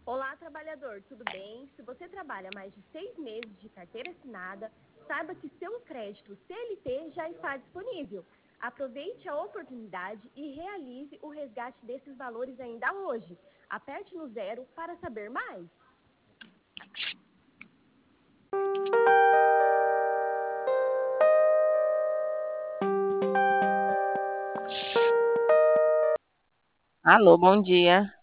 Olá, trabalhador, tudo bem? Se você trabalha mais de 6 meses de carteira assinada, saiba que seu crédito CLT já está disponível. Aproveite a oportunidade e realize o resgate desses valores ainda hoje. Aperte no zero para saber mais. Alô, bom dia.